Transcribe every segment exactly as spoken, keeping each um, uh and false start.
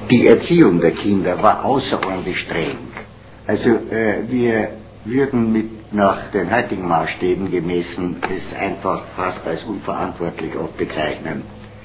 Die Erziehung der Kinder war außerordentlich streng. Also äh, wir würden mit nach den heutigen Maßstäben gemessen es einfach fast als unverantwortlich oft bezeichnen.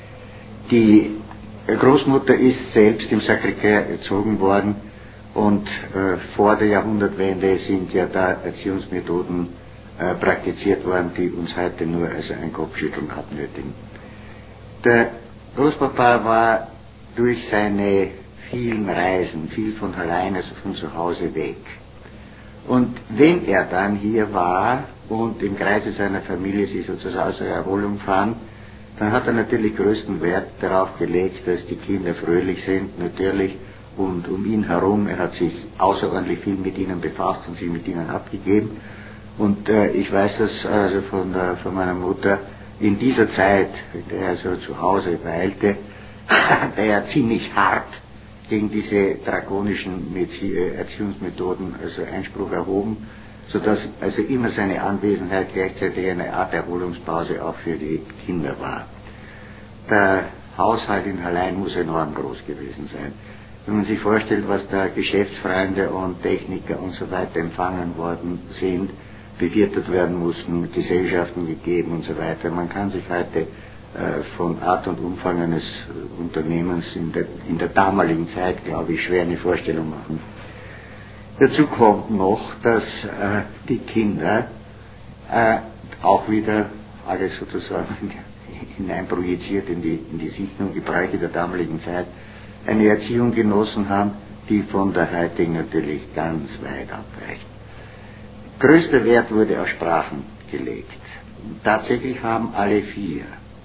Die Großmutter ist selbst im Sacré-Cœur erzogen worden und äh, vor der Jahrhundertwende sind ja da Erziehungsmethoden äh, praktiziert worden, die uns heute nur also ein Kopfschütteln abnötigen. Der Großpapa war durch seine vielen Reisen, viel von alleine, also von zu Hause weg. Und wenn er dann hier war und im Kreise seiner Familie sich sozusagen zur Erholung fand, dann hat er natürlich größten Wert darauf gelegt, dass die Kinder fröhlich sind, natürlich, und um ihn herum, er hat sich außerordentlich viel mit ihnen befasst und sich mit ihnen abgegeben. Und äh, ich weiß das also von, äh, von meiner Mutter, in dieser Zeit, in der er so zu Hause weilte, hat er ziemlich hart gegen diese drakonischen Erziehungsmethoden also Einspruch erhoben, sodass also immer seine Anwesenheit gleichzeitig eine Art Erholungspause auch für die Kinder war. Der Haushalt in Hallein muss enorm groß gewesen sein. Wenn man sich vorstellt, was da Geschäftsfreunde und Techniker und so weiter empfangen worden sind, bewirtet werden mussten, Gesellschaften gegeben und so weiter, man kann sich heute von Art und Umfang eines Unternehmens in der, in der damaligen Zeit, glaube ich, schwer eine Vorstellung machen. Dazu kommt noch, dass äh, die Kinder äh, auch wieder alles sozusagen hineinprojiziert in die, in die Sichten und Gebräuche der damaligen Zeit, eine Erziehung genossen haben, die von der heutigen natürlich ganz weit abweicht. Größter Wert wurde auf Sprachen gelegt. Tatsächlich haben alle vier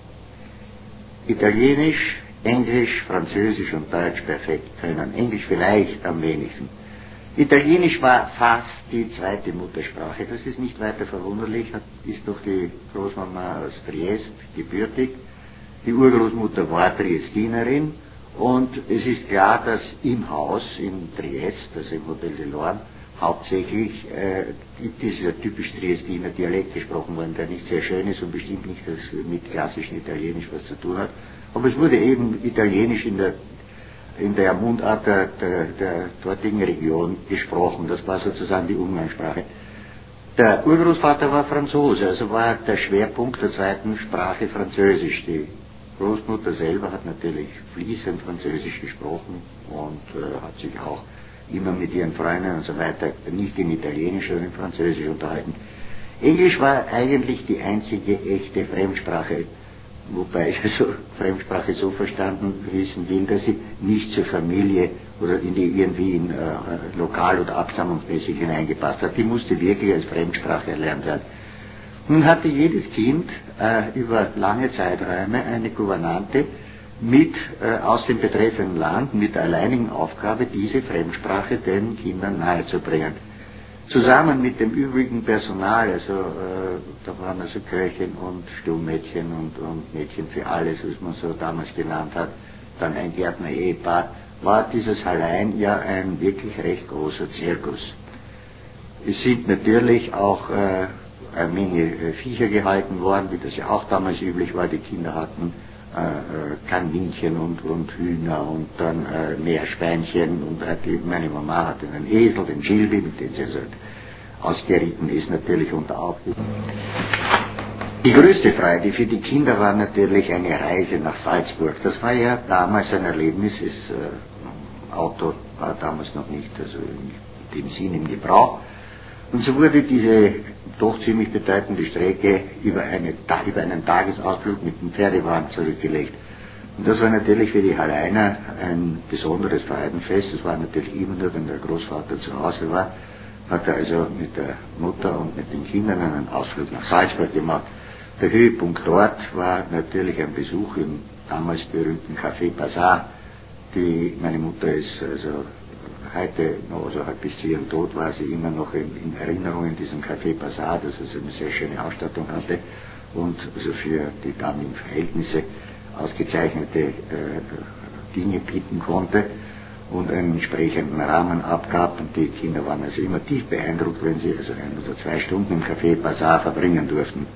Italienisch, Englisch, Französisch und Deutsch perfekt können. Englisch vielleicht am wenigsten. Italienisch war fast die zweite Muttersprache. Das ist nicht weiter verwunderlich, ist doch die Großmama aus Triest gebürtig. Die Urgroßmutter war Triestinerin und es ist klar, dass im Haus in Triest, also im Hotel de Lorme, hauptsächlich äh, dieser typisch Triestiner Dialekt gesprochen worden, der nicht sehr schön ist und bestimmt nicht das mit klassischem Italienisch was zu tun hat. Aber es wurde eben Italienisch in der, in der Mundart der, der, der dortigen Region gesprochen. Das war sozusagen die Umgangssprache. Der Urgroßvater war Franzose, also war der Schwerpunkt der zweiten Sprache Französisch. Die Großmutter selber hat natürlich fließend Französisch gesprochen und äh, hat sich auch immer mit ihren Freunden und so weiter, nicht in Italienisch, sondern in Französisch unterhalten. Englisch war eigentlich die einzige echte Fremdsprache, wobei ich also Fremdsprache so verstanden wissen will, dass sie nicht zur Familie oder in die irgendwie in, äh, lokal oder abstammungsmäßig hineingepasst hat. Die musste wirklich als Fremdsprache erlernt werden. Nun hatte jedes Kind äh, über lange Zeiträume eine Gouvernante, mit äh, aus dem betreffenden Land mit der alleinigen Aufgabe, diese Fremdsprache den Kindern nahezubringen. Zusammen mit dem übrigen Personal, also äh, da waren also Köchin und Stuhlmädchen und, und Mädchen für alles, was man so damals genannt hat, dann ein Gärtner-Ehepaar, war dieses Hallein ja ein wirklich recht großer Zirkus. Es sind natürlich auch äh, eine Menge äh, Viecher gehalten worden, wie das ja auch damals üblich war, die Kinder hatten Äh, Kaninchen und, und Hühner und dann äh, Meerschweinchen und äh, die, meine Mama hatte einen Esel, den Gilby, mit dem sie also ausgeritten ist, natürlich unter Aufsicht. Die größte Freude für die Kinder war natürlich eine Reise nach Salzburg. Das war ja damals ein Erlebnis, das äh, Auto war damals noch nicht also in dem Sinn im Gebrauch. Und so wurde diese doch ziemlich bedeutende Strecke über, eine, über einen Tagesausflug mit dem Pferdewagen zurückgelegt. Und das war natürlich für die Halleiner ein besonderes Freudenfest. Das war natürlich immer nur, wenn der Großvater zu Hause war, hat er also mit der Mutter und mit den Kindern einen Ausflug nach Salzburg gemacht. Der Höhepunkt dort war natürlich ein Besuch im damals berühmten Café Bazar. Die, meine Mutter ist also heute, also bis zu ihrem Tod war sie immer noch in, in Erinnerung in diesem Café Bazar, das also eine sehr schöne Ausstattung hatte und also für die damaligen Verhältnisse ausgezeichnete äh, Dinge bieten konnte und einen entsprechenden Rahmen abgab. Und die Kinder waren also immer tief beeindruckt, wenn sie also ein oder zwei Stunden im Café Bazar verbringen durften.